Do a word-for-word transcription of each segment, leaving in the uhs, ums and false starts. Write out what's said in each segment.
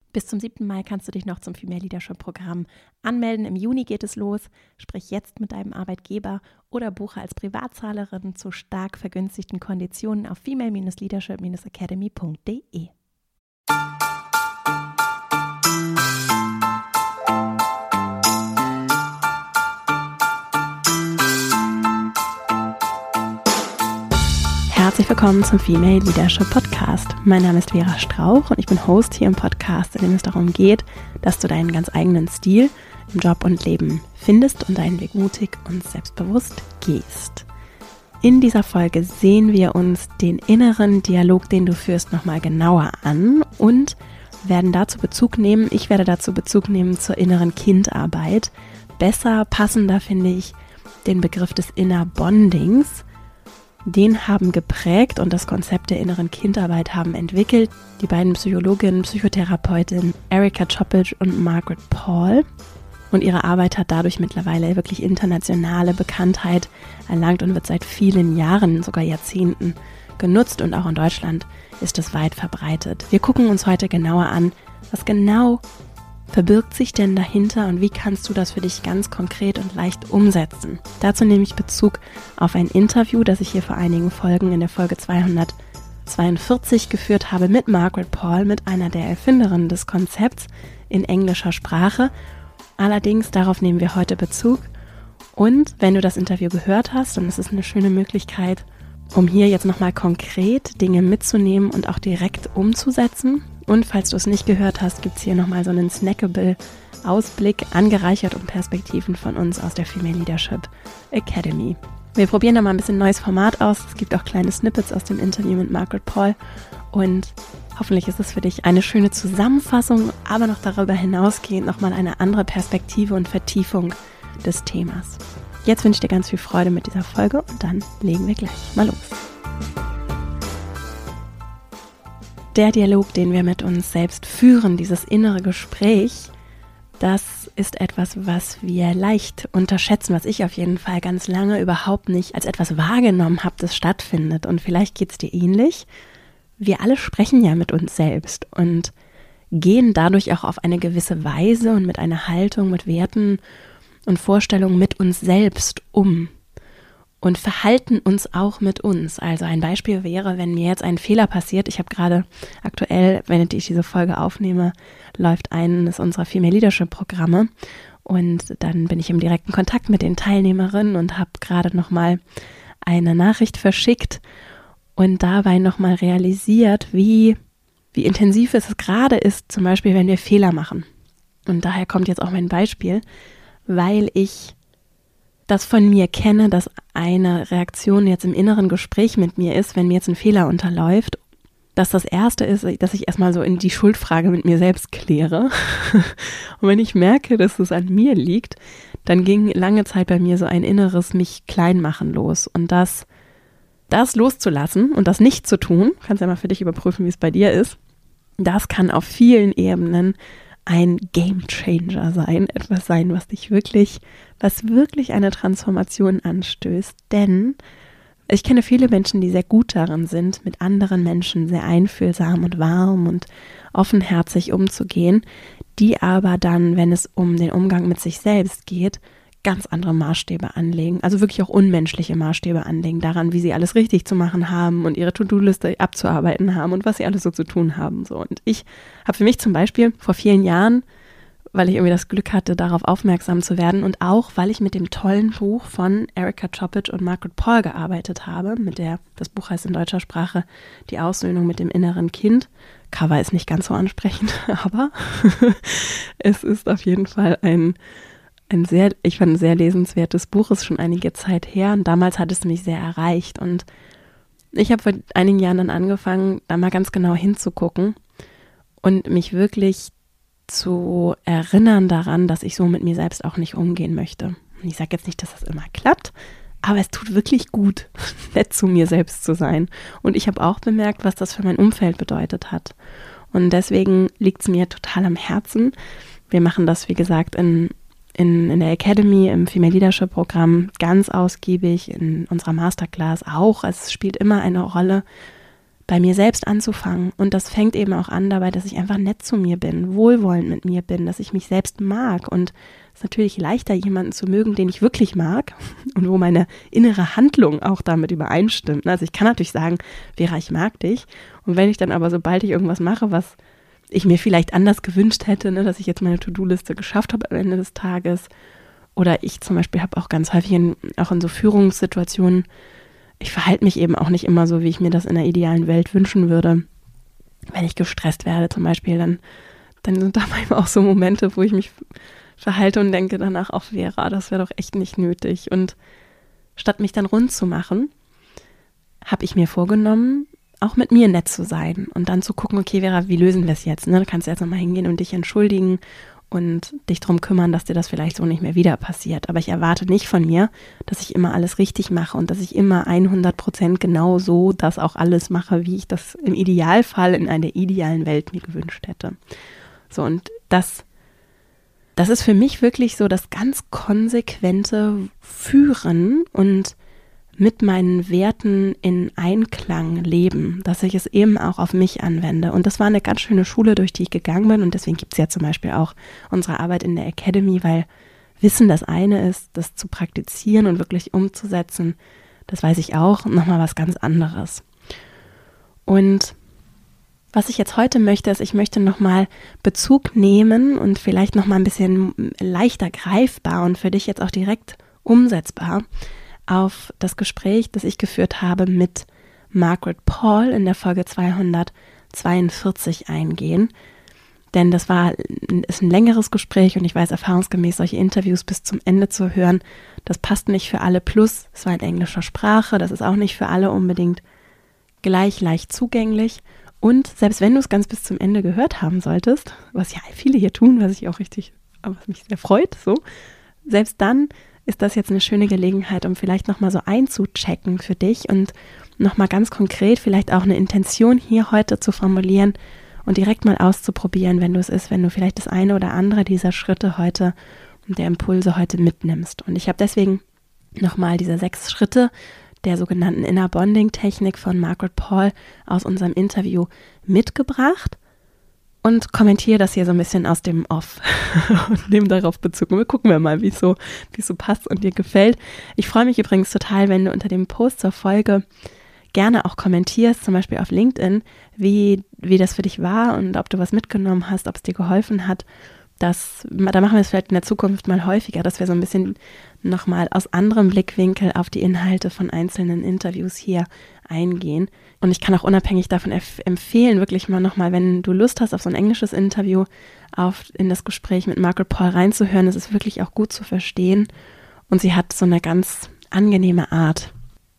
Bis zum siebten Mai kannst du dich noch zum Female Leadership Programm anmelden. Im Juni geht es los. Sprich jetzt mit deinem Arbeitgeber oder buche als Privatzahlerin zu stark vergünstigten Konditionen auf female leadership academy punkt de. Herzlich willkommen zum Female Leadership Podcast. Mein Name ist Vera Strauch und ich bin Host hier im Podcast, in dem es darum geht, dass du deinen ganz eigenen Stil im Job und Leben findest und deinen Weg mutig und selbstbewusst gehst. In dieser Folge sehen wir uns den inneren Dialog, den du führst, nochmal genauer an und werden dazu Bezug nehmen, ich werde dazu Bezug nehmen zur inneren Kindarbeit. Besser, passender finde ich den Begriff des Inner Bondings. Den haben geprägt und das Konzept der inneren Kindarbeit haben entwickelt die beiden Psychologinnen, Psychotherapeutinnen Erica Chopich und Margaret Paul. Und ihre Arbeit hat dadurch mittlerweile wirklich internationale Bekanntheit erlangt und wird seit vielen Jahren, sogar Jahrzehnten genutzt. Und auch in Deutschland ist es weit verbreitet. Wir gucken uns heute genauer an, was genau verbirgt sich denn dahinter und wie kannst du das für dich ganz konkret und leicht umsetzen? Dazu nehme ich Bezug auf ein Interview, das ich hier vor einigen Folgen in der Folge zweihundertzweiundvierzig geführt habe mit Margaret Paul, mit einer der Erfinderinnen des Konzepts in englischer Sprache. Allerdings, darauf nehmen wir heute Bezug. Und wenn du das Interview gehört hast, dann ist es eine schöne Möglichkeit, um hier jetzt nochmal konkret Dinge mitzunehmen und auch direkt umzusetzen. Und falls du es nicht gehört hast, gibt es hier nochmal so einen snackable Ausblick, angereichert um Perspektiven von uns aus der Female Leadership Academy. Wir probieren da mal ein bisschen neues Format aus. Es gibt auch kleine Snippets aus dem Interview mit Margaret Paul. Und hoffentlich ist es für dich eine schöne Zusammenfassung, aber noch darüber hinausgehend nochmal eine andere Perspektive und Vertiefung des Themas. Jetzt wünsche ich dir ganz viel Freude mit dieser Folge und dann legen wir gleich mal los. Der Dialog, den wir mit uns selbst führen, dieses innere Gespräch, das ist etwas, was wir leicht unterschätzen, was ich auf jeden Fall ganz lange überhaupt nicht als etwas wahrgenommen habe, das stattfindet. Und vielleicht geht es dir ähnlich. Wir alle sprechen ja mit uns selbst und gehen dadurch auch auf eine gewisse Weise und mit einer Haltung, mit Werten und Vorstellungen mit uns selbst um. Und verhalten uns auch mit uns. Also ein Beispiel wäre, wenn mir jetzt ein Fehler passiert. Ich habe gerade aktuell, wenn ich diese Folge aufnehme, läuft eines unserer Female Leadership Programme. Und dann bin ich im direkten Kontakt mit den Teilnehmerinnen und habe gerade nochmal eine Nachricht verschickt und dabei nochmal realisiert, wie, wie intensiv es gerade ist, zum Beispiel, wenn wir Fehler machen. Und daher kommt jetzt auch mein Beispiel, weil ich das von mir kenne, dass eine Reaktion jetzt im inneren Gespräch mit mir ist, wenn mir jetzt ein Fehler unterläuft, dass das Erste ist, dass ich erstmal so in die Schuldfrage mit mir selbst kläre. Und wenn ich merke, dass es an mir liegt, dann ging lange Zeit bei mir so ein inneres mich klein machen los. Und das, das loszulassen und das nicht zu tun, kannst ja mal für dich überprüfen, wie es bei dir ist, das kann auf vielen Ebenen ein Game Changer sein, etwas sein, was dich wirklich, was wirklich eine Transformation anstößt. Denn ich kenne viele Menschen, die sehr gut darin sind, mit anderen Menschen sehr einfühlsam und warm und offenherzig umzugehen, die aber dann, wenn es um den Umgang mit sich selbst geht, ganz andere Maßstäbe anlegen, also wirklich auch unmenschliche Maßstäbe anlegen, daran, wie sie alles richtig zu machen haben und ihre To-Do-Liste abzuarbeiten haben und was sie alles so zu tun haben. So. Und ich habe für mich zum Beispiel vor vielen Jahren, weil ich irgendwie das Glück hatte, darauf aufmerksam zu werden und auch, weil ich mit dem tollen Buch von Erica Chopich und Margaret Paul gearbeitet habe, mit der, das Buch heißt in deutscher Sprache, Die Aussöhnung mit dem inneren Kind. Cover ist nicht ganz so ansprechend, aber es ist auf jeden Fall ein Ein sehr, ich fand ein sehr lesenswertes Buch, ist schon einige Zeit her und damals hat es mich sehr erreicht und ich habe vor einigen Jahren dann angefangen, da mal ganz genau hinzugucken und mich wirklich zu erinnern daran, dass ich so mit mir selbst auch nicht umgehen möchte. Und ich sage jetzt nicht, dass das immer klappt, aber es tut wirklich gut, nett zu mir selbst zu sein. Und ich habe auch bemerkt, was das für mein Umfeld bedeutet hat. Und deswegen liegt es mir total am Herzen. Wir machen das, wie gesagt, in In, in der Academy, im Female Leadership Programm ganz ausgiebig, in unserer Masterclass auch. Es spielt immer eine Rolle, bei mir selbst anzufangen. Und das fängt eben auch an dabei, dass ich einfach nett zu mir bin, wohlwollend mit mir bin, dass ich mich selbst mag. Und es ist natürlich leichter, jemanden zu mögen, den ich wirklich mag und wo meine innere Handlung auch damit übereinstimmt. Also ich kann natürlich sagen, Vera, ich mag dich. Und wenn ich dann aber, sobald ich irgendwas mache, was ich mir vielleicht anders gewünscht hätte, ne, dass ich jetzt meine To-Do-Liste geschafft habe am Ende des Tages, oder ich zum Beispiel habe auch ganz häufig in, auch in so Führungssituationen, ich verhalte mich eben auch nicht immer so, wie ich mir das in der idealen Welt wünschen würde. Wenn ich gestresst werde zum Beispiel, dann, dann sind da manchmal auch so Momente, wo ich mich verhalte und denke danach auch, Vera, das wäre doch echt nicht nötig. Und statt mich dann rund zu machen, habe ich mir vorgenommen, auch mit mir nett zu sein und dann zu gucken, okay, Vera, wie lösen wir es jetzt? Ne? Du kannst jetzt nochmal hingehen und dich entschuldigen und dich darum kümmern, dass dir das vielleicht so nicht mehr wieder passiert. Aber ich erwarte nicht von mir, dass ich immer alles richtig mache und dass ich immer hundert Prozent genau so das auch alles mache, wie ich das im Idealfall in einer idealen Welt mir gewünscht hätte. So, und das, das ist für mich wirklich so das ganz konsequente Führen und mit meinen Werten in Einklang leben, dass ich es eben auch auf mich anwende. Und das war eine ganz schöne Schule, durch die ich gegangen bin. Und deswegen gibt es ja zum Beispiel auch unsere Arbeit in der Academy, weil Wissen das eine ist, das zu praktizieren und wirklich umzusetzen, das weiß ich auch, nochmal was ganz anderes. Und was ich jetzt heute möchte, ist, ich möchte nochmal Bezug nehmen und vielleicht nochmal ein bisschen leichter greifbar und für dich jetzt auch direkt umsetzbar auf das Gespräch, das ich geführt habe mit Margaret Paul in der Folge zweihundertzweiundvierzig eingehen. Denn das war ist ein längeres Gespräch und ich weiß erfahrungsgemäß, solche Interviews bis zum Ende zu hören, das passt nicht für alle. Plus, es war in englischer Sprache, das ist auch nicht für alle unbedingt gleich leicht zugänglich. Und selbst wenn du es ganz bis zum Ende gehört haben solltest, was ja viele hier tun, was ich auch richtig, was mich sehr freut, so, selbst dann ist das jetzt eine schöne Gelegenheit, um vielleicht nochmal so einzuchecken für dich und nochmal ganz konkret vielleicht auch eine Intention hier heute zu formulieren und direkt mal auszuprobieren, wenn du es ist, wenn du vielleicht das eine oder andere dieser Schritte heute und der Impulse heute mitnimmst. Und ich habe deswegen nochmal diese sechs Schritte der sogenannten Inner Bonding Technik von Margaret Paul aus unserem Interview mitgebracht und kommentiere das hier so ein bisschen aus dem Off und nehme darauf Bezug. Und wir gucken wir mal, wie es so, wie es so passt und dir gefällt. Ich freue mich übrigens total, wenn du unter dem Post zur Folge gerne auch kommentierst, zum Beispiel auf LinkedIn, wie, wie das für dich war und ob du was mitgenommen hast, ob es dir geholfen hat. Das, da machen wir es vielleicht in der Zukunft mal häufiger, dass wir so ein bisschen nochmal aus anderem Blickwinkel auf die Inhalte von einzelnen Interviews hier eingehen. Und ich kann auch unabhängig davon empf- empfehlen, wirklich mal nochmal, wenn du Lust hast auf so ein englisches Interview, auf in das Gespräch mit Margaret Paul reinzuhören. Es ist wirklich auch gut zu verstehen und sie hat so eine ganz angenehme Art.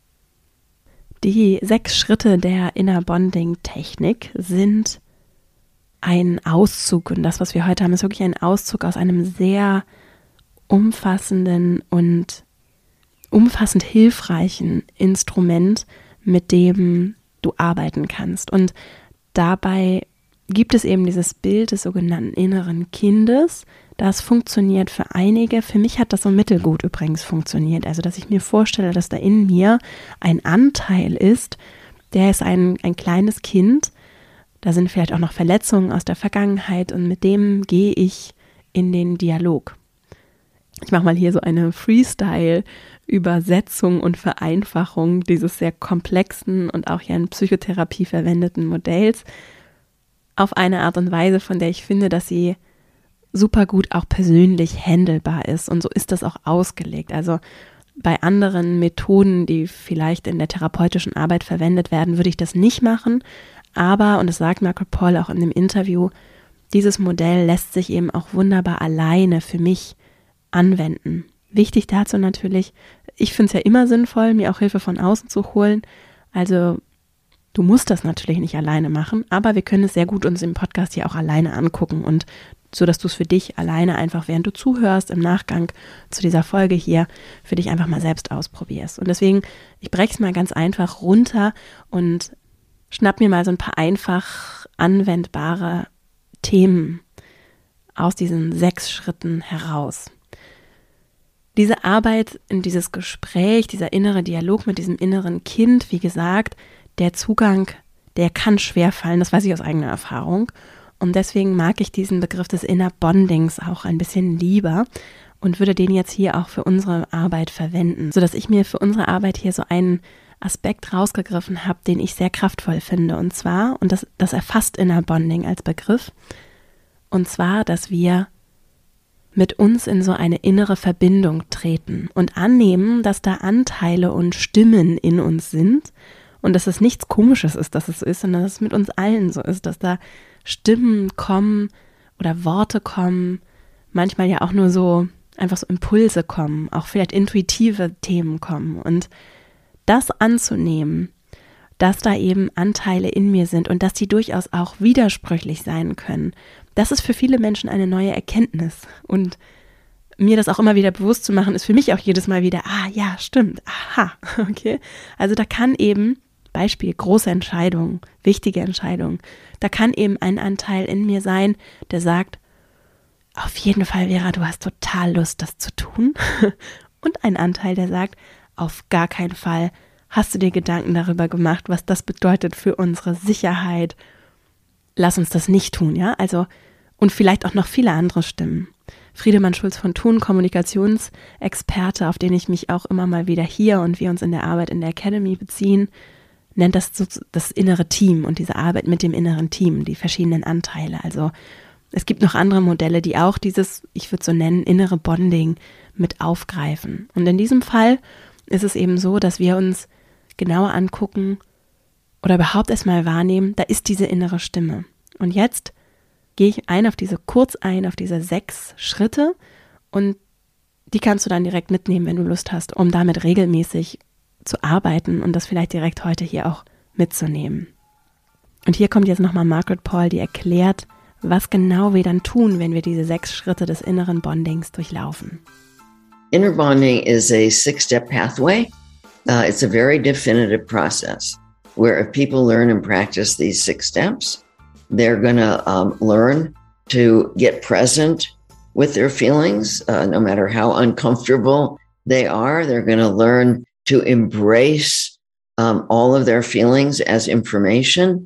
Die sechs Schritte der Inner Bonding Technik sind ein Auszug, und das, was wir heute haben, ist wirklich ein Auszug aus einem sehr umfassenden und umfassend hilfreichen Instrument, mit dem du arbeiten kannst. Und dabei gibt es eben dieses Bild des sogenannten inneren Kindes. Das funktioniert für einige. Für mich hat das so mittelgut übrigens funktioniert. Also, dass ich mir vorstelle, dass da in mir ein Anteil ist, der ist ein, ein kleines Kind. Da sind vielleicht auch noch Verletzungen aus der Vergangenheit und mit dem gehe ich in den Dialog. Ich mache mal hier so eine Freestyle-Übersetzung und Vereinfachung dieses sehr komplexen und auch hier in Psychotherapie verwendeten Modells auf eine Art und Weise, von der ich finde, dass sie super gut auch persönlich handelbar ist. Und so ist das auch ausgelegt. Also bei anderen Methoden, die vielleicht in der therapeutischen Arbeit verwendet werden, würde ich das nicht machen. Aber, und das sagt Margaret Paul auch in dem Interview, dieses Modell lässt sich eben auch wunderbar alleine für mich anwenden. Wichtig dazu natürlich, ich finde es ja immer sinnvoll, mir auch Hilfe von außen zu holen. Also du musst das natürlich nicht alleine machen, aber wir können es sehr gut uns im Podcast hier auch alleine angucken und so, dass du es für dich alleine einfach, während du zuhörst, im Nachgang zu dieser Folge hier, für dich einfach mal selbst ausprobierst. Und deswegen, ich breche es mal ganz einfach runter und schnapp mir mal so ein paar einfach anwendbare Themen aus diesen sechs Schritten heraus. Diese Arbeit in dieses Gespräch, dieser innere Dialog mit diesem inneren Kind, wie gesagt, der Zugang der kann schwerfallen, das weiß ich aus eigener Erfahrung. Und deswegen mag ich diesen Begriff des Inner Bondings auch ein bisschen lieber und würde den jetzt hier auch für unsere Arbeit verwenden, sodass ich mir für unsere Arbeit hier so einen Aspekt rausgegriffen habe, den ich sehr kraftvoll finde. Und zwar, und das, das erfasst Inner Bonding als Begriff, und zwar, dass wir mit uns in so eine innere Verbindung treten und annehmen, dass da Anteile und Stimmen in uns sind und dass es nichts Komisches ist, dass es so ist, sondern dass es mit uns allen so ist, dass da Stimmen kommen oder Worte kommen, manchmal ja auch nur so einfach so Impulse kommen, auch vielleicht intuitive Themen kommen und das anzunehmen, dass da eben Anteile in mir sind und dass die durchaus auch widersprüchlich sein können, das ist für viele Menschen eine neue Erkenntnis und mir das auch immer wieder bewusst zu machen, ist für mich auch jedes Mal wieder, ah ja, stimmt, aha, okay, also da kann eben, Beispiel, große Entscheidungen, wichtige Entscheidungen, da kann eben ein Anteil in mir sein, der sagt, auf jeden Fall, Vera, du hast total Lust, das zu tun und ein Anteil, der sagt, auf gar keinen Fall hast du dir Gedanken darüber gemacht, was das bedeutet für unsere Sicherheit. Lass uns das nicht tun, ja, also und vielleicht auch noch viele andere Stimmen. Friedemann Schulz von Thun, Kommunikationsexperte, auf den ich mich auch immer mal wieder hier und wir uns in der Arbeit in der Academy beziehen, nennt das so das innere Team und diese Arbeit mit dem inneren Team, die verschiedenen Anteile. Also es gibt noch andere Modelle, die auch dieses, ich würde so nennen, innere Bonding mit aufgreifen. Und in diesem Fall ist es eben so, dass wir uns genauer angucken oder überhaupt erstmal wahrnehmen, da ist diese innere Stimme. Und jetzt gehe ich ein auf diese, kurz ein auf diese sechs Schritte und die kannst du dann direkt mitnehmen, wenn du Lust hast, um damit regelmäßig zu arbeiten und das vielleicht direkt heute hier auch mitzunehmen. Und hier kommt jetzt nochmal Margaret Paul, die erklärt, was genau wir dann tun, wenn wir diese sechs Schritte des inneren Bondings durchlaufen. Inner bonding is a six-step pathway. Uh, it's a very definitive process where if people learn and practice these six steps, they're going to um, learn to get present with their feelings, uh, no matter how uncomfortable they are. They're going to learn to embrace um, all of their feelings as information.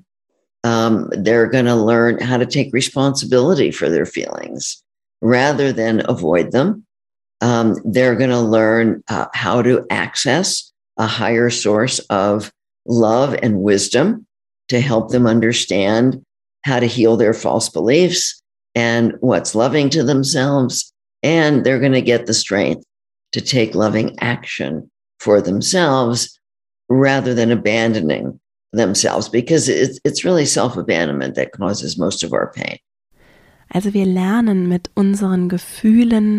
Um, they're going to learn how to take responsibility for their feelings rather than avoid them. Um, they're going to learn uh, how to access a higher source of love and wisdom to help them understand how to heal their false beliefs and what's loving to themselves. And they're going to get the strength to take loving action for themselves rather than abandoning themselves, because it's, it's really self-abandonment that causes most of our pain. Also wir lernen mit unseren Gefühlen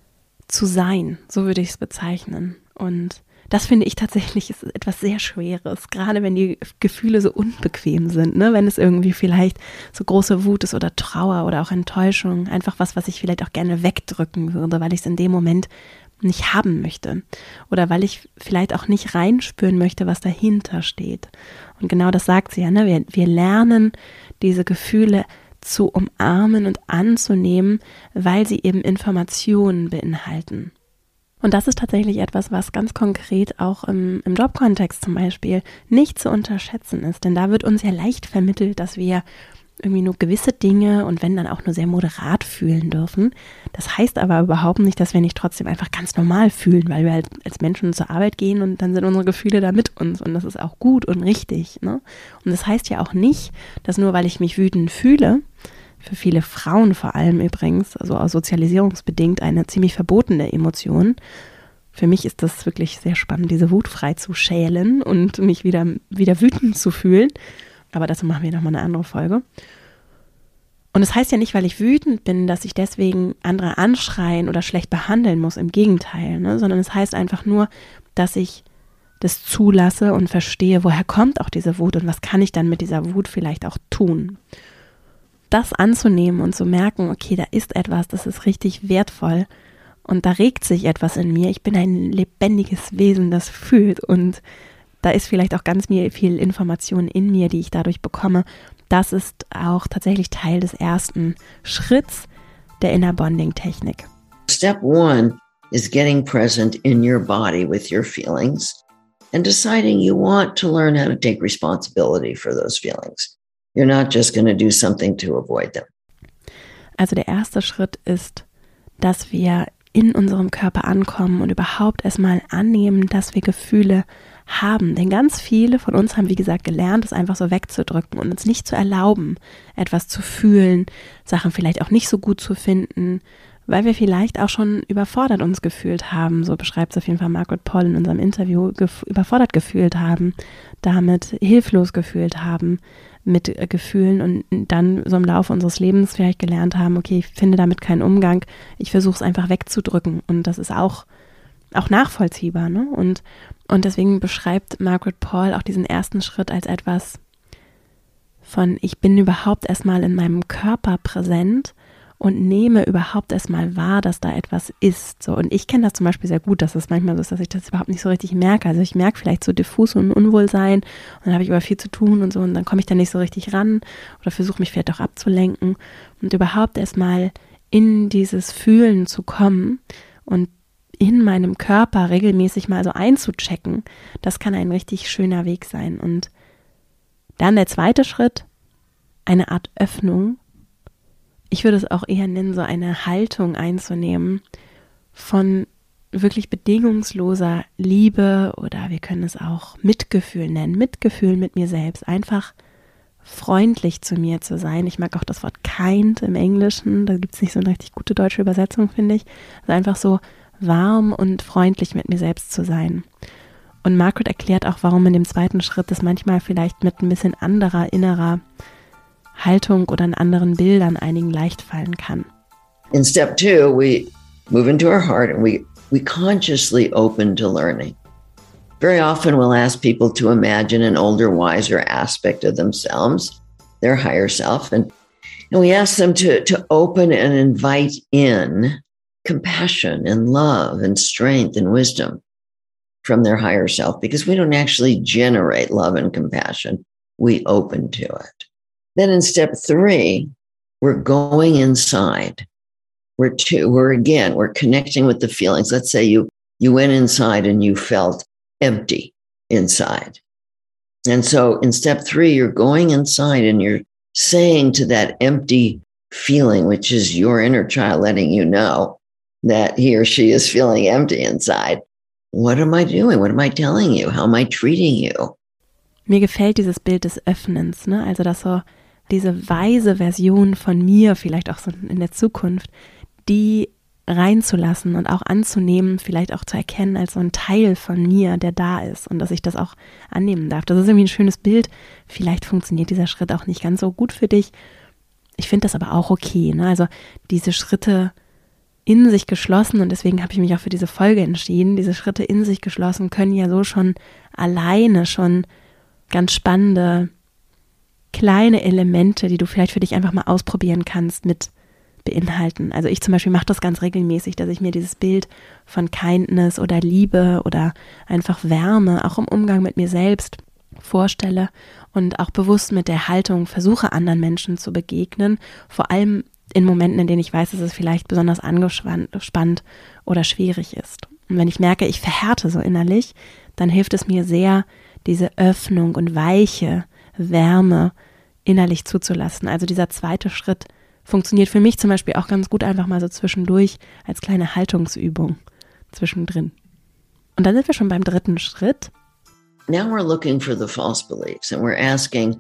zu sein, so würde ich es bezeichnen. Und das finde ich tatsächlich ist etwas sehr Schweres, gerade wenn die Gefühle so unbequem sind, ne? Wenn es irgendwie vielleicht so große Wut ist oder Trauer oder auch Enttäuschung, einfach was, was ich vielleicht auch gerne wegdrücken würde, weil ich es in dem Moment nicht haben möchte oder weil ich vielleicht auch nicht reinspüren möchte, was dahinter steht. Und genau das sagt sie ja, ne? Wir, wir lernen diese Gefühle zu umarmen und anzunehmen, weil sie eben Informationen beinhalten. Und das ist tatsächlich etwas, was ganz konkret auch im, im Jobkontext zum Beispiel nicht zu unterschätzen ist. Denn da wird uns ja leicht vermittelt, dass wir irgendwie nur gewisse Dinge und wenn dann auch nur sehr moderat fühlen dürfen. Das heißt aber überhaupt nicht, dass wir nicht trotzdem einfach ganz normal fühlen, weil wir halt als Menschen zur Arbeit gehen und dann sind unsere Gefühle da mit uns und das ist auch gut und richtig, ne? Und das heißt ja auch nicht, dass nur weil ich mich wütend fühle, für viele Frauen vor allem übrigens, also auch sozialisierungsbedingt eine ziemlich verbotene Emotion. Für mich ist das wirklich sehr spannend, diese Wut frei zu schälen und mich wieder, wieder wütend zu fühlen. Aber dazu machen wir nochmal eine andere Folge. Und es das heißt ja nicht, weil ich wütend bin, dass ich deswegen andere anschreien oder schlecht behandeln muss, im Gegenteil, ne? Sondern es heißt einfach nur, dass ich das zulasse und verstehe, woher kommt auch diese Wut und was kann ich dann mit dieser Wut vielleicht auch tun. Das anzunehmen und zu merken, okay, da ist etwas, das ist richtig wertvoll und da regt sich etwas in mir. Ich bin ein lebendiges Wesen, das fühlt und da ist vielleicht auch ganz viel Information in mir, die ich dadurch bekomme. Das ist auch tatsächlich Teil des ersten Schritts der Inner Bonding Technik. Step one is getting present in your body with your feelings. and deciding you want to learn how to take responsibility for those feelings. You're not just going to do something to avoid them. Also der erste Schritt ist, dass wir in unserem Körper ankommen und überhaupt erstmal annehmen, dass wir Gefühle haben. Denn ganz viele von uns haben, wie gesagt, gelernt, es einfach so wegzudrücken und uns nicht zu erlauben, etwas zu fühlen, Sachen vielleicht auch nicht so gut zu finden, weil wir vielleicht auch schon überfordert uns gefühlt haben, so beschreibt es auf jeden Fall Margaret Paul in unserem Interview, gef- überfordert gefühlt haben, damit hilflos gefühlt haben mit äh, Gefühlen und dann so im Laufe unseres Lebens vielleicht gelernt haben, okay, ich finde damit keinen Umgang, ich versuche es einfach wegzudrücken und das ist auch, auch nachvollziehbar, ne? Und, und deswegen beschreibt Margaret Paul auch diesen ersten Schritt als etwas von, ich bin überhaupt erstmal in meinem Körper präsent und nehme überhaupt erstmal wahr, dass da etwas ist. So, und ich kenne das zum Beispiel sehr gut, dass es manchmal so ist, dass ich das überhaupt nicht so richtig merke. Also ich merke vielleicht so diffus und Unwohlsein und dann habe ich aber viel zu tun und so und dann komme ich da nicht so richtig ran oder versuche mich vielleicht auch abzulenken und überhaupt erstmal in dieses Fühlen zu kommen und in meinem Körper regelmäßig mal so einzuchecken, das kann ein richtig schöner Weg sein. Und dann der zweite Schritt, eine Art Öffnung. Ich würde es auch eher nennen, so eine Haltung einzunehmen von wirklich bedingungsloser Liebe oder wir können es auch Mitgefühl nennen, Mitgefühl mit mir selbst, einfach freundlich zu mir zu sein. Ich mag auch das Wort kind im Englischen, da gibt es nicht so eine richtig gute deutsche Übersetzung, finde ich. Also einfach so warm und freundlich mit mir selbst zu sein. Und Margaret erklärt auch, warum in dem zweiten Schritt es manchmal vielleicht mit ein bisschen anderer innerer Haltung oder in anderen Bildern einigen leicht fallen kann. In step two, we move into our heart and we, we consciously open to learning. Very often we'll ask people to imagine an older, wiser aspect of themselves, their higher self, and, and we ask them to, to open and invite in compassion and love and strength and wisdom from their higher self, because we don't actually generate love and compassion. We open to it. Then in step three, we're going inside. We're two, we're again, we're connecting with the feelings. Let's say you, you went inside and you felt empty inside. And so in step three, you're going inside and you're saying to that empty feeling, which is your inner child letting you know that he or she is feeling empty inside. What am I doing? What am I telling you? How am I treating you? Mir gefällt dieses Bild des Öffnens, ne? Also dass so diese weise Version von mir, vielleicht auch so in der Zukunft, die reinzulassen und auch anzunehmen, vielleicht auch zu erkennen als so ein Teil von mir, der da ist und dass ich das auch annehmen darf. Das ist irgendwie ein schönes Bild. Vielleicht funktioniert dieser Schritt auch nicht ganz so gut für dich. Ich finde das aber auch okay, ne? Also diese Schritte in sich geschlossen und deswegen habe ich mich auch für diese Folge entschieden. Diese Schritte in sich geschlossen können ja so schon alleine schon ganz spannende kleine Elemente, die du vielleicht für dich einfach mal ausprobieren kannst, mit beinhalten. Also ich zum Beispiel mache das ganz regelmäßig, dass ich mir dieses Bild von Kindness oder Liebe oder einfach Wärme auch im Umgang mit mir selbst vorstelle und auch bewusst mit der Haltung versuche, anderen Menschen zu begegnen, vor allem in Momenten, in denen ich weiß, dass es vielleicht besonders angespannt oder schwierig ist. Und wenn ich merke, ich verhärte so innerlich, dann hilft es mir sehr, diese Öffnung und weiche Wärme innerlich zuzulassen. Also dieser zweite Schritt funktioniert für mich zum Beispiel auch ganz gut einfach mal so zwischendurch als kleine Haltungsübung zwischendrin. Und dann sind wir schon beim dritten Schritt. Now we're looking for the false beliefs and we're asking,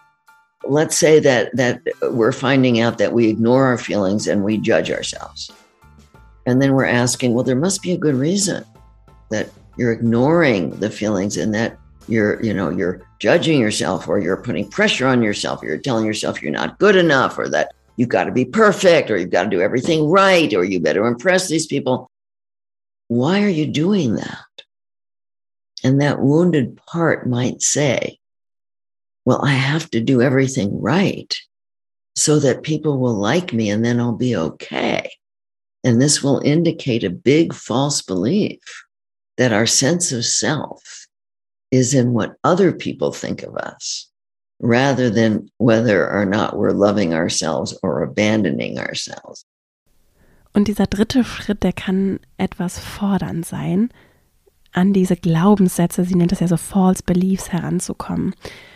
let's say that that we're finding out that we ignore our feelings and we judge ourselves. And then we're asking, well, there must be a good reason that you're ignoring the feelings and that you're, you know, you're judging yourself or you're putting pressure on yourself, or you're telling yourself you're not good enough, or that you've got to be perfect, or you've got to do everything right, or you better impress these people. Why are you doing that? And that wounded part might say, well, I have to do everything right so that people will like me and then I'll be okay. And this will indicate a big false belief that our sense of self is in what other people think of us, rather than whether or not we're loving ourselves or abandoning ourselves. Und dieser dritte Schritt, der kann etwas fordernd sein. an diese Glaubenssätze, sie nennt das ja so False Beliefs, heranzukommen.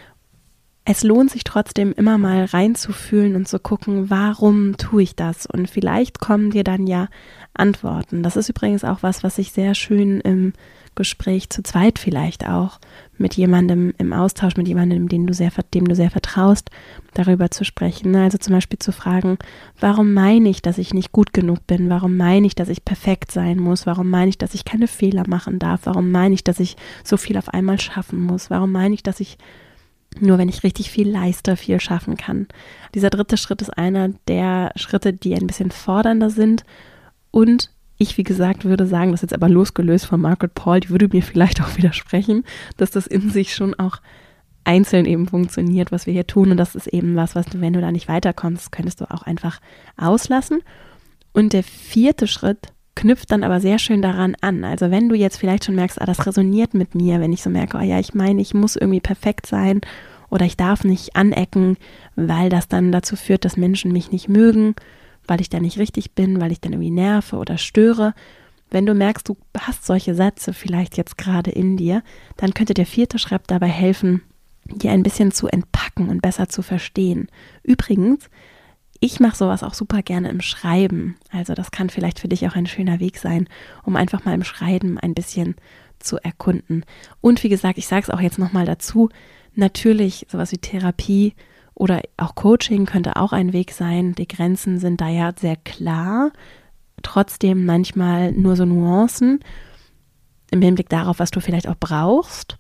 Es lohnt sich trotzdem immer mal reinzufühlen und zu gucken, warum tue ich das? Und vielleicht kommen dir dann ja Antworten. Das ist übrigens auch was, was ich sehr schön im Gespräch zu zweit vielleicht auch mit jemandem im Austausch, mit jemandem, dem du sehr, dem du sehr vertraust, darüber zu sprechen. Also zum Beispiel zu fragen, warum meine ich, dass ich nicht gut genug bin? Warum meine ich, dass ich perfekt sein muss? Warum meine ich, dass ich keine Fehler machen darf? Warum meine ich, dass ich so viel auf einmal schaffen muss? Warum meine ich, dass ich nur wenn ich richtig viel leiste, viel schaffen kann? Dieser dritte Schritt ist einer der Schritte, die ein bisschen fordernder sind. Und ich, wie gesagt, würde sagen, das ist jetzt aber losgelöst von Margaret Paul, die würde mir vielleicht auch widersprechen, dass das in sich schon auch einzeln eben funktioniert, was wir hier tun. Und das ist eben was, was du, wenn du da nicht weiterkommst, könntest du auch einfach auslassen. Und der vierte Schritt knüpft dann aber sehr schön daran an. Also wenn du jetzt vielleicht schon merkst, ah, das resoniert mit mir, wenn ich so merke, oh ja, ich meine, ich muss irgendwie perfekt sein oder ich darf nicht anecken, weil das dann dazu führt, dass Menschen mich nicht mögen, weil ich da nicht richtig bin, weil ich dann irgendwie nerve oder störe. Wenn du merkst, du hast solche Sätze vielleicht jetzt gerade in dir, dann könnte der vierte Schritt dabei helfen, dir ein bisschen zu entpacken und besser zu verstehen. Übrigens, ich mache sowas auch super gerne im Schreiben. Also das kann vielleicht für dich auch ein schöner Weg sein, um einfach mal im Schreiben ein bisschen zu erkunden. Und wie gesagt, ich sage es auch jetzt nochmal dazu, natürlich sowas wie Therapie oder auch Coaching könnte auch ein Weg sein. Die Grenzen sind da ja sehr klar, trotzdem manchmal nur so Nuancen im Hinblick darauf, was du vielleicht auch brauchst.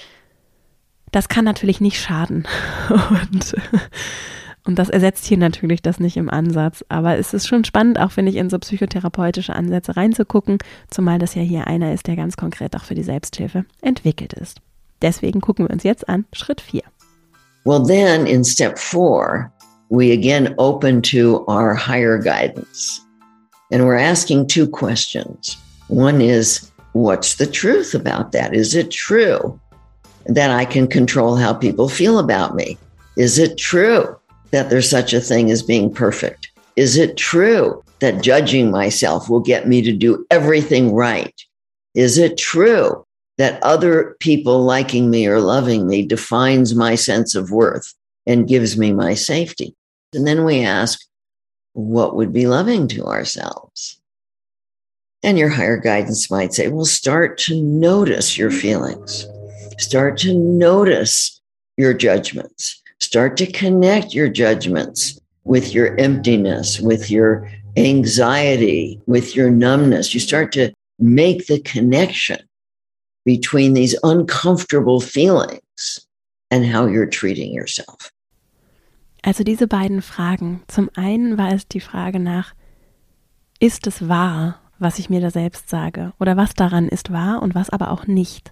Das kann natürlich nicht schaden und Und das ersetzt hier natürlich das nicht im Ansatz. Aber es ist schon spannend, auch finde ich, in so psychotherapeutische Ansätze reinzugucken, zumal das ja hier einer ist, der ganz konkret auch für die Selbsthilfe entwickelt ist. Deswegen gucken wir uns jetzt an Schritt vier. Well, then in step four, we again open to our higher guidance. And we're asking two questions. One is, what's the truth about that? Is it true that I can control how people feel about me? Is it true that there's such a thing as being perfect? Is it true that judging myself will get me to do everything right? Is it true that other people liking me or loving me defines my sense of worth and gives me my safety? And then we ask, what would be loving to ourselves? And your higher guidance might say, well, start to notice your feelings. Start to notice your judgments. Start to connect your judgments with your emptiness, with your anxiety, with your numbness. You start to make the connection between these uncomfortable feelings and how you're treating yourself. Also diese beiden Fragen. Zum einen war es die Frage nach, ist es wahr, was ich mir da selbst sage? Oder was daran ist wahr und was aber auch nicht?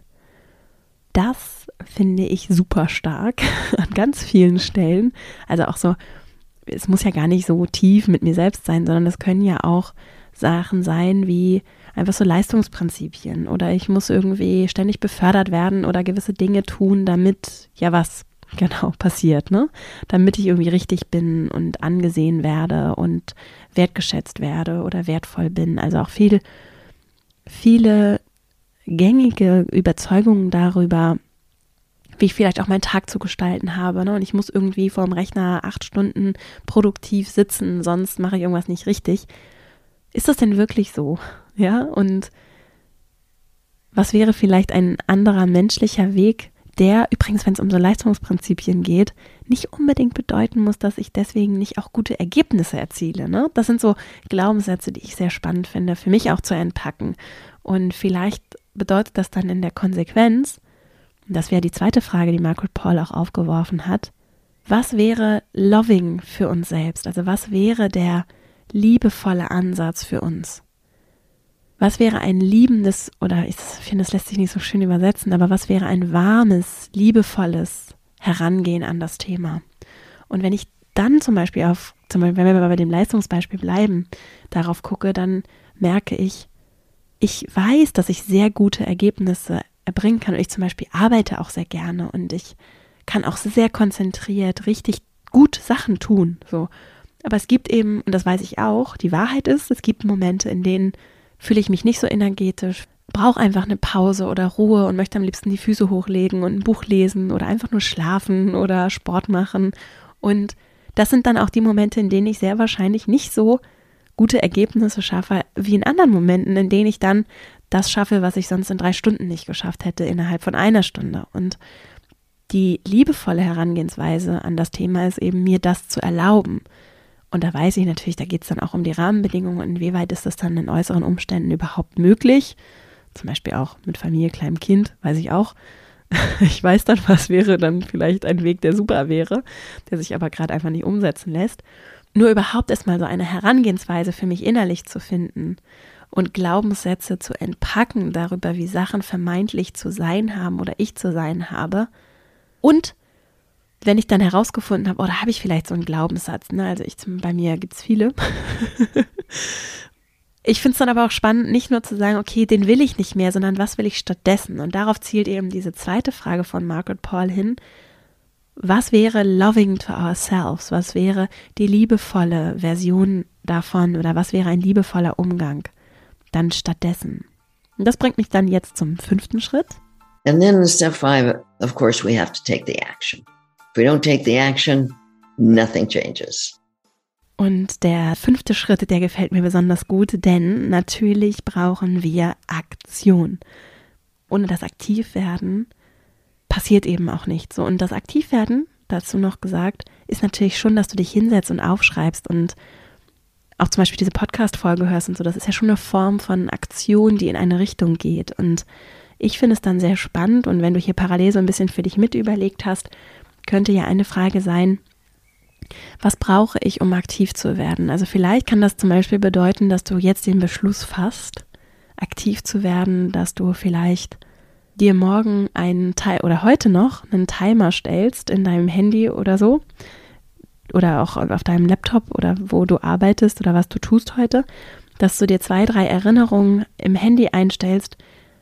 Das finde ich super stark an ganz vielen Stellen. Also auch so, es muss ja gar nicht so tief mit mir selbst sein, sondern es können ja auch Sachen sein wie einfach so Leistungsprinzipien oder ich muss irgendwie ständig befördert werden oder gewisse Dinge tun, damit ja was genau passiert, ne? Damit ich irgendwie richtig bin und angesehen werde und wertgeschätzt werde oder wertvoll bin. Also auch viel, viele gängige Überzeugungen darüber, wie ich vielleicht auch meinen Tag zu gestalten habe, ne? Und ich muss irgendwie vor dem Rechner acht Stunden produktiv sitzen, sonst mache ich irgendwas nicht richtig. Ist das denn wirklich so? Ja, und was wäre vielleicht ein anderer menschlicher Weg, der übrigens, wenn es um so Leistungsprinzipien geht, nicht unbedingt bedeuten muss, dass ich deswegen nicht auch gute Ergebnisse erziele, ne? Das sind so Glaubenssätze, die ich sehr spannend finde, für mich auch zu entpacken. Und vielleicht bedeutet das dann in der Konsequenz, das wäre die zweite Frage, die Margaret Paul auch aufgeworfen hat, was wäre loving für uns selbst? Also was wäre der liebevolle Ansatz für uns? Was wäre ein liebendes, oder ich finde, das lässt sich nicht so schön übersetzen, aber was wäre ein warmes, liebevolles Herangehen an das Thema? Und wenn ich dann zum Beispiel auf, zum Beispiel, wenn wir bei dem Leistungsbeispiel bleiben, darauf gucke, dann merke ich, ich weiß, dass ich sehr gute Ergebnisse erbringen kann und ich zum Beispiel arbeite auch sehr gerne und ich kann auch sehr konzentriert richtig gut Sachen tun, so. Aber es gibt eben, und das weiß ich auch, die Wahrheit ist, es gibt Momente, in denen fühle ich mich nicht so energetisch, brauche einfach eine Pause oder Ruhe und möchte am liebsten die Füße hochlegen und ein Buch lesen oder einfach nur schlafen oder Sport machen. Und das sind dann auch die Momente, in denen ich sehr wahrscheinlich nicht so gute Ergebnisse schaffe, wie in anderen Momenten, in denen ich dann das schaffe, was ich sonst in drei Stunden nicht geschafft hätte, innerhalb von einer Stunde. Und die liebevolle Herangehensweise an das Thema ist eben, mir das zu erlauben. Und da weiß ich natürlich, da geht es dann auch um die Rahmenbedingungen, inwieweit ist das dann in äußeren Umständen überhaupt möglich. Zum Beispiel auch mit Familie, kleinem Kind, weiß ich auch. Ich weiß dann, was wäre dann vielleicht ein Weg, der super wäre, der sich aber gerade einfach nicht umsetzen lässt. Nur überhaupt erstmal so eine Herangehensweise für mich innerlich zu finden und Glaubenssätze zu entpacken darüber, wie Sachen vermeintlich zu sein haben oder ich zu sein habe. Und wenn ich dann herausgefunden habe, oh, da habe ich vielleicht so einen Glaubenssatz, ne? Also ich, bei mir gibt es viele. Ich finde es dann aber auch spannend, nicht nur zu sagen, okay, den will ich nicht mehr, sondern was will ich stattdessen? Und darauf zielt eben diese zweite Frage von Margaret Paul hin. Was wäre loving to ourselves? Was wäre die liebevolle Version davon oder was wäre ein liebevoller Umgang dann stattdessen? Und das bringt mich dann jetzt zum fünften Schritt. And then in step five, of course, we have to take the action. If we don't take the action, nothing changes. Und der fünfte Schritt, der gefällt mir besonders gut, denn natürlich brauchen wir Aktion. Ohne das Aktivwerden passiert eben auch nichts. So, und das Aktivwerden, dazu noch gesagt, ist natürlich schon, dass du dich hinsetzt und aufschreibst und auch zum Beispiel diese Podcast-Folge hörst und so. Das ist ja schon eine Form von Aktion, die in eine Richtung geht. Und ich finde es dann sehr spannend und wenn du hier parallel so ein bisschen für dich mit überlegt hast, könnte ja eine Frage sein, was brauche ich, um aktiv zu werden? Also vielleicht kann das zum Beispiel bedeuten, dass du jetzt den Beschluss fasst, aktiv zu werden, dass du vielleicht dir morgen einen Teil oder heute noch einen Timer stellst in deinem Handy oder so oder auch auf deinem Laptop oder wo du arbeitest oder was du tust heute, dass du dir zwei, drei Erinnerungen im Handy einstellst,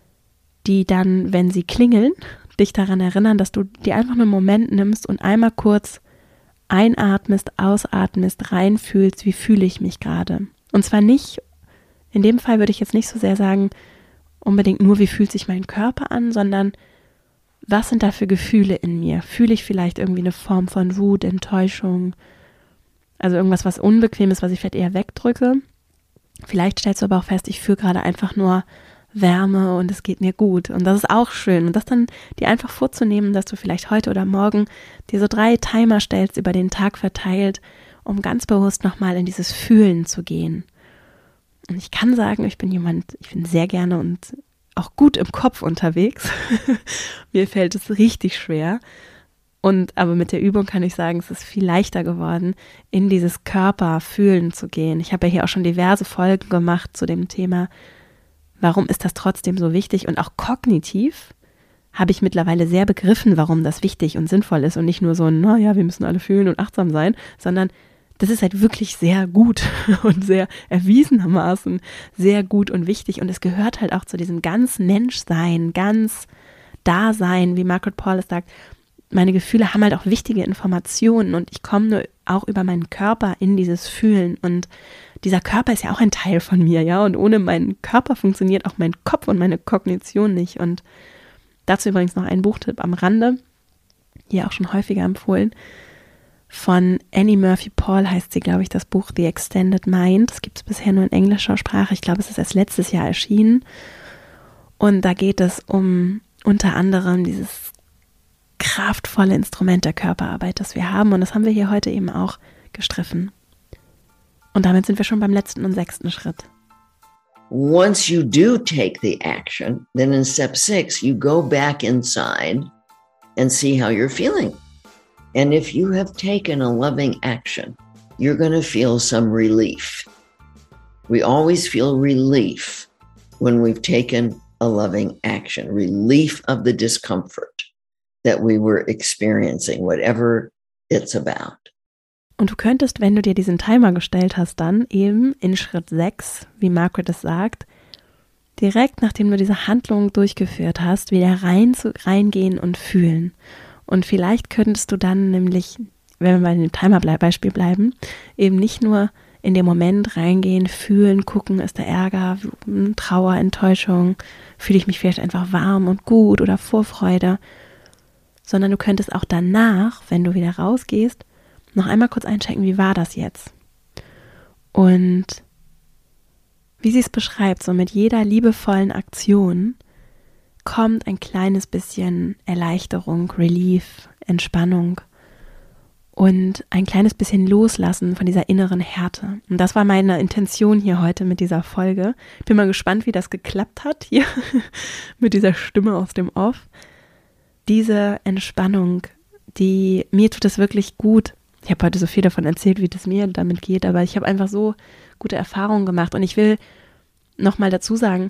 die dann, wenn sie klingeln, dich daran erinnern, dass du dir einfach einen Moment nimmst und einmal kurz einatmest, ausatmest, reinfühlst, wie fühle ich mich gerade. Und zwar nicht, in dem Fall würde ich jetzt nicht so sehr sagen, unbedingt nur, wie fühlt sich mein Körper an, sondern was sind da für Gefühle in mir? Fühle ich vielleicht irgendwie eine Form von Wut, Enttäuschung, also irgendwas, was unbequem ist, was ich vielleicht eher wegdrücke. Vielleicht stellst du aber auch fest, ich fühle gerade einfach nur Wärme und es geht mir gut. Und das ist auch schön. Und das dann dir einfach vorzunehmen, dass du vielleicht heute oder morgen dir so drei Timer stellst, über den Tag verteilt, um ganz bewusst nochmal in dieses Fühlen zu gehen. Und ich kann sagen, ich bin jemand, ich bin sehr gerne und auch gut im Kopf unterwegs. Mir fällt es richtig schwer. Und aber mit der Übung kann ich sagen, es ist viel leichter geworden, in dieses Körperfühlen zu gehen. Ich habe ja hier auch schon diverse Folgen gemacht zu dem Thema, warum ist das trotzdem so wichtig? Und auch kognitiv habe ich mittlerweile sehr begriffen, warum das wichtig und sinnvoll ist und nicht nur so ein, naja, wir müssen alle fühlen und achtsam sein, sondern das ist halt wirklich sehr gut und sehr erwiesenermaßen sehr gut und wichtig und es gehört halt auch zu diesem ganz Menschsein, ganz Dasein, wie Margaret Paul es sagt, meine Gefühle haben halt auch wichtige Informationen und ich komme nur auch über meinen Körper in dieses Fühlen und dieser Körper ist ja auch ein Teil von mir, ja, und ohne meinen Körper funktioniert auch mein Kopf und meine Kognition nicht und dazu übrigens noch ein Buchtipp am Rande, hier auch schon häufiger empfohlen, von Annie Murphy Paul heißt sie, glaube ich, das Buch The Extended Mind. Das gibt es bisher nur in englischer Sprache. Ich glaube, es ist erst letztes Jahr erschienen. Und da geht es um unter anderem dieses kraftvolle Instrument der Körperarbeit, das wir haben. Und das haben wir hier heute eben auch gestriffen. Und damit sind wir schon beim letzten und sechsten Schritt. Once you do take the action, then in step six, you go back inside and see how you're feeling. And if you have taken a loving action, you're going to feel some relief. We always feel relief when we've taken a loving action, relief of the discomfort that we were experiencing, whatever it's about. Und du könntest, wenn du dir diesen Timer gestellt hast, dann eben in Schritt sechs, wie Margaret es sagt, direkt nachdem du diese Handlung durchgeführt hast, wieder rein zu, reingehen und fühlen. Und vielleicht könntest du dann nämlich, wenn wir bei dem Timer-Beispiel bleiben, eben nicht nur in den Moment reingehen, fühlen, gucken, ist da Ärger, Trauer, Enttäuschung, fühle ich mich vielleicht einfach warm und gut oder Vorfreude, sondern du könntest auch danach, wenn du wieder rausgehst, noch einmal kurz einchecken, wie war das jetzt? Und wie sie es beschreibt, so mit jeder liebevollen Aktion kommt ein kleines bisschen Erleichterung, Relief, Entspannung und ein kleines bisschen Loslassen von dieser inneren Härte. Und das war meine Intention hier heute mit dieser Folge. Ich bin mal gespannt, wie das geklappt hat hier mit dieser Stimme aus dem Off. Diese Entspannung, die, mir tut es wirklich gut. Ich habe heute so viel davon erzählt, wie das mir damit geht, aber ich habe einfach so gute Erfahrungen gemacht. Und ich will nochmal dazu sagen,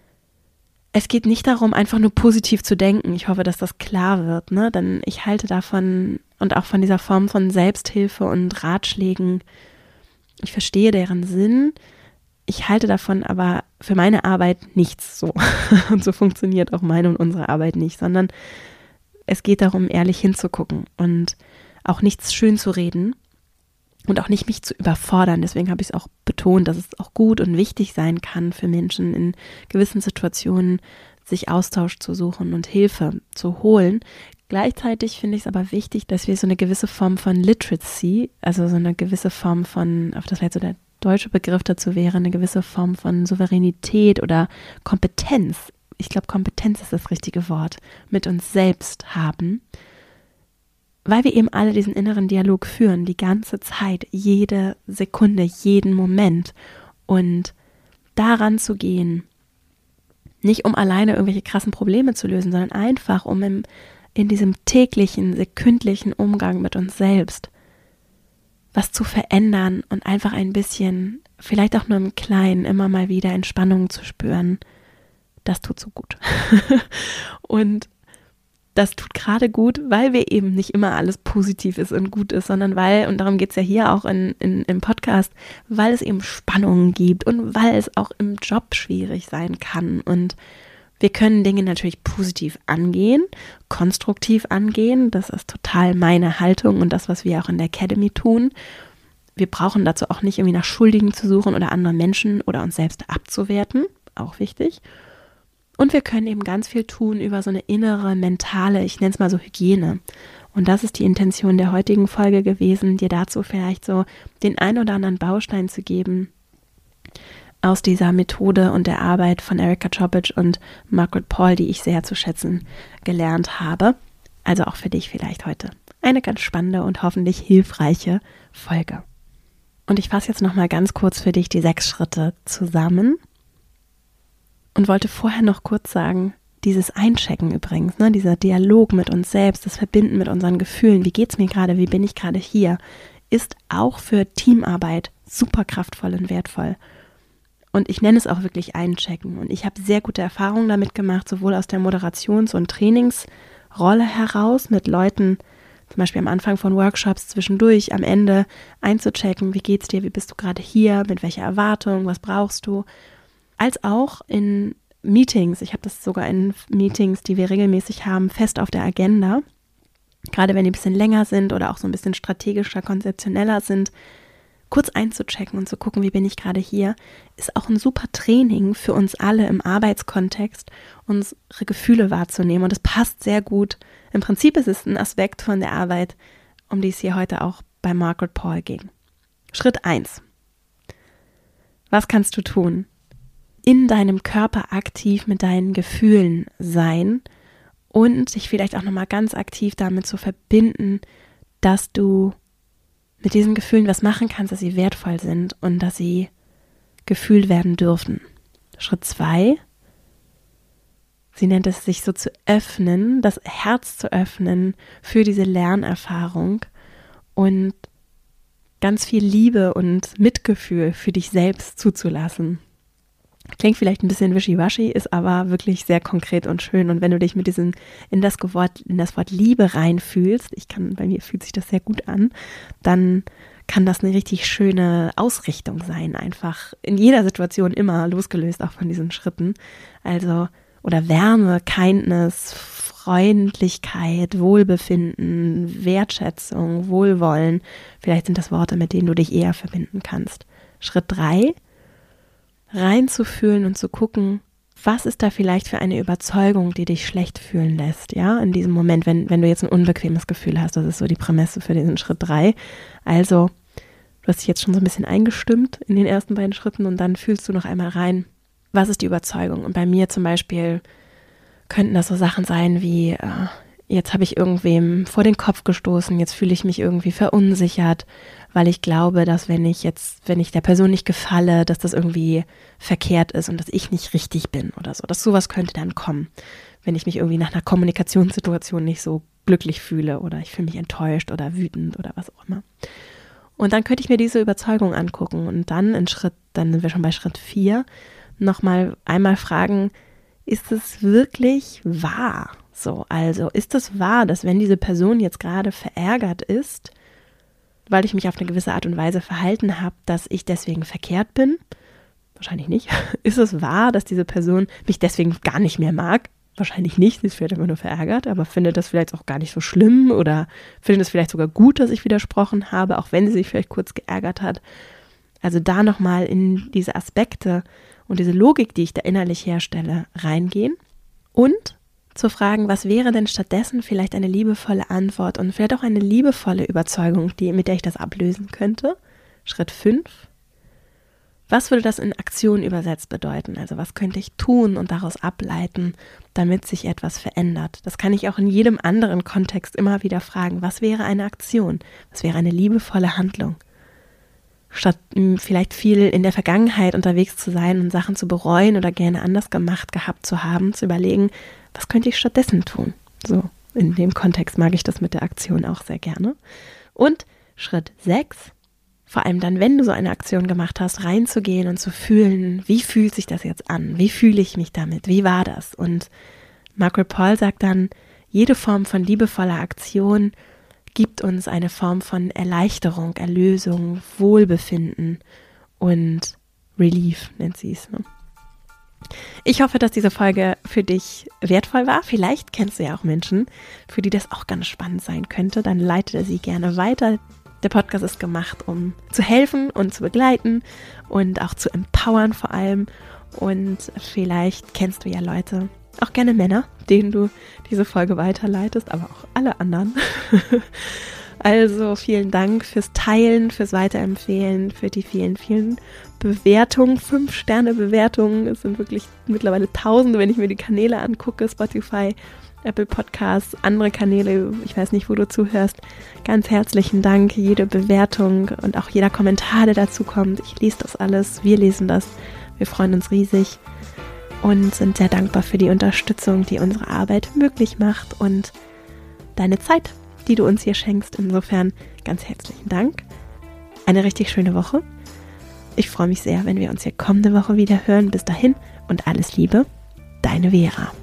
es geht nicht darum, einfach nur positiv zu denken. Ich hoffe, dass das klar wird, ne? Denn ich halte davon und auch von dieser Form von Selbsthilfe und Ratschlägen, ich verstehe deren Sinn. Ich halte davon aber für meine Arbeit nichts so. Und so funktioniert auch meine und unsere Arbeit nicht, sondern es geht darum, ehrlich hinzugucken und auch nichts schön zu reden und auch nicht mich zu überfordern. Deswegen habe ich es auch betont, dass es auch gut und wichtig sein kann für Menschen in gewissen Situationen, sich Austausch zu suchen und Hilfe zu holen. Gleichzeitig finde ich es aber wichtig, dass wir so eine gewisse Form von Literacy, also so eine gewisse Form von, auf das vielleicht so der deutsche Begriff dazu wäre, eine gewisse Form von Souveränität oder Kompetenz, ich glaube Kompetenz ist das richtige Wort, mit uns selbst haben, weil wir eben alle diesen inneren Dialog führen, die ganze Zeit, jede Sekunde, jeden Moment. Und daran zu gehen, nicht um alleine irgendwelche krassen Probleme zu lösen, sondern einfach um im, in diesem täglichen, sekündlichen Umgang mit uns selbst was zu verändern und einfach ein bisschen, vielleicht auch nur im Kleinen, immer mal wieder Entspannung zu spüren, das tut so gut. Und das tut gerade gut, weil wir eben nicht immer alles positiv ist und gut ist, sondern weil, und darum geht es ja hier auch in, in, im Podcast, weil es eben Spannungen gibt und weil es auch im Job schwierig sein kann. Und wir können Dinge natürlich positiv angehen, konstruktiv angehen. Das ist total meine Haltung und das, was wir auch in der Academy tun. Wir brauchen dazu auch nicht irgendwie nach Schuldigen zu suchen oder andere Menschen oder uns selbst abzuwerten, auch wichtig. Und wir können eben ganz viel tun über so eine innere, mentale, ich nenne es mal so Hygiene. Und das ist die Intention der heutigen Folge gewesen, dir dazu vielleicht so den ein oder anderen Baustein zu geben aus dieser Methode und der Arbeit von Erica Chopich und Margaret Paul, die ich sehr zu schätzen gelernt habe. Also auch für dich vielleicht heute eine ganz spannende und hoffentlich hilfreiche Folge. Und ich fasse jetzt nochmal ganz kurz für dich die sechs Schritte zusammen. Und wollte vorher noch kurz sagen, dieses Einchecken übrigens, ne, dieser Dialog mit uns selbst, das Verbinden mit unseren Gefühlen, wie geht's mir gerade, wie bin ich gerade hier, ist auch für Teamarbeit super kraftvoll und wertvoll. Und ich nenne es auch wirklich Einchecken. Und ich habe sehr gute Erfahrungen damit gemacht, sowohl aus der Moderations- und Trainingsrolle heraus mit Leuten, zum Beispiel am Anfang von Workshops, zwischendurch, am Ende einzuchecken, wie geht's dir, wie bist du gerade hier, mit welcher Erwartung, was brauchst du, als auch in Meetings. Ich habe das sogar in Meetings, die wir regelmäßig haben, fest auf der Agenda. Gerade wenn die ein bisschen länger sind oder auch so ein bisschen strategischer, konzeptioneller sind, kurz einzuchecken und zu gucken, wie bin ich gerade hier, ist auch ein super Training für uns alle im Arbeitskontext, unsere Gefühle wahrzunehmen. Und es passt sehr gut. Im Prinzip ist es ein Aspekt von der Arbeit, um die es hier heute auch bei Margaret Paul ging. Schritt eins. Was kannst du tun? In deinem Körper aktiv mit deinen Gefühlen sein und dich vielleicht auch nochmal ganz aktiv damit zu verbinden, dass du mit diesen Gefühlen was machen kannst, dass sie wertvoll sind und dass sie gefühlt werden dürfen. Schritt zwei, sie nennt es, sich so zu öffnen, das Herz zu öffnen für diese Lernerfahrung und ganz viel Liebe und Mitgefühl für dich selbst zuzulassen. Klingt vielleicht ein bisschen wischiwaschi, ist aber wirklich sehr konkret und schön. Und wenn du dich mit diesem in das Wort, in das Wort Liebe reinfühlst, ich kann, bei mir fühlt sich das sehr gut an, dann kann das eine richtig schöne Ausrichtung sein, einfach in jeder Situation immer losgelöst auch von diesen Schritten. Also, oder Wärme, Kindness, Freundlichkeit, Wohlbefinden, Wertschätzung, Wohlwollen. Vielleicht sind das Worte, mit denen du dich eher verbinden kannst. Schritt drei, reinzufühlen und zu gucken, was ist da vielleicht für eine Überzeugung, die dich schlecht fühlen lässt, ja, in diesem Moment, wenn, wenn du jetzt ein unbequemes Gefühl hast. Das ist so die Prämisse für diesen Schritt drei. Also, du hast dich jetzt schon so ein bisschen eingestimmt in den ersten beiden Schritten und dann fühlst du noch einmal rein, was ist die Überzeugung? Und bei mir zum Beispiel könnten das so Sachen sein wie, äh, jetzt habe ich irgendwem vor den Kopf gestoßen, jetzt fühle ich mich irgendwie verunsichert, weil ich glaube, dass wenn ich jetzt, wenn ich der Person nicht gefalle, dass das irgendwie verkehrt ist und dass ich nicht richtig bin oder so. Dass sowas könnte dann kommen, wenn ich mich irgendwie nach einer Kommunikationssituation nicht so glücklich fühle oder ich fühle mich enttäuscht oder wütend oder was auch immer. Und dann könnte ich mir diese Überzeugung angucken und dann in Schritt, dann sind wir schon bei Schritt vier, nochmal einmal fragen, ist es wirklich wahr? So, also ist es wahr, dass wenn diese Person jetzt gerade verärgert ist, weil ich mich auf eine gewisse Art und Weise verhalten habe, dass ich deswegen verkehrt bin? Wahrscheinlich nicht. Ist es wahr, dass diese Person mich deswegen gar nicht mehr mag? Wahrscheinlich nicht, sie ist vielleicht immer nur verärgert, aber findet das vielleicht auch gar nicht so schlimm oder findet es vielleicht sogar gut, dass ich widersprochen habe, auch wenn sie sich vielleicht kurz geärgert hat. Also da nochmal in diese Aspekte und diese Logik, die ich da innerlich herstelle, reingehen und zu fragen, was wäre denn stattdessen vielleicht eine liebevolle Antwort und vielleicht auch eine liebevolle Überzeugung, die, mit der ich das ablösen könnte. Schritt fünf. Was würde das in Aktion übersetzt bedeuten? Also was könnte ich tun und daraus ableiten, damit sich etwas verändert? Das kann ich auch in jedem anderen Kontext immer wieder fragen. Was wäre eine Aktion? Was wäre eine liebevolle Handlung? Statt vielleicht viel in der Vergangenheit unterwegs zu sein und Sachen zu bereuen oder gerne anders gemacht gehabt zu haben, zu überlegen, was könnte ich stattdessen tun? So, in dem Kontext mag ich das mit der Aktion auch sehr gerne. Und Schritt sechs, vor allem dann, wenn du so eine Aktion gemacht hast, reinzugehen und zu fühlen, wie fühlt sich das jetzt an? Wie fühle ich mich damit? Wie war das? Und Margaret Paul sagt dann, jede Form von liebevoller Aktion gibt uns eine Form von Erleichterung, Erlösung, Wohlbefinden und Relief, nennt sie es, ne? Ich hoffe, dass diese Folge für dich wertvoll war. Vielleicht kennst du ja auch Menschen, für die das auch ganz spannend sein könnte. Dann leite sie gerne weiter. Der Podcast ist gemacht, um zu helfen und zu begleiten und auch zu empowern vor allem. Und vielleicht kennst du ja Leute, auch gerne Männer, denen du diese Folge weiterleitest, aber auch alle anderen. Also vielen Dank fürs Teilen, fürs Weiterempfehlen, für die vielen, vielen Bewertungen, fünf Sterne Bewertungen. Es sind wirklich mittlerweile Tausende, wenn ich mir die Kanäle angucke, Spotify, Apple Podcasts, andere Kanäle, ich weiß nicht, wo du zuhörst. Ganz herzlichen Dank, jede Bewertung und auch jeder Kommentar, der dazu kommt. Ich lese das alles, wir lesen das, wir freuen uns riesig und sind sehr dankbar für die Unterstützung, die unsere Arbeit möglich macht und deine Zeit, die du uns hier schenkst. Insofern ganz herzlichen Dank. Eine richtig schöne Woche. Ich freue mich sehr, wenn wir uns hier kommende Woche wieder hören. Bis dahin und alles Liebe, deine Vera.